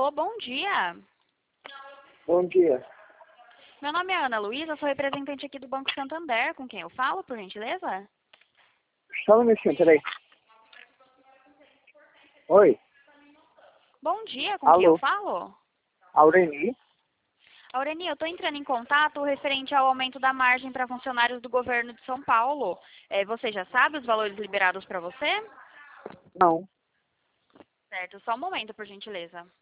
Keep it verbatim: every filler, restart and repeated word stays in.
Alô, bom dia. Bom dia. Meu nome é Ana Luísa, sou representante aqui do Banco Santander. Com quem eu falo, por gentileza? Só um minutinho, peraí. Oi, Bom dia, com quem eu alô, falo? Aureni? Aureni, eu estou entrando em contato referente ao aumento da margem para funcionários do governo de São Paulo. É, você já sabe os valores liberados para você? Não. Certo, só um momento, por gentileza.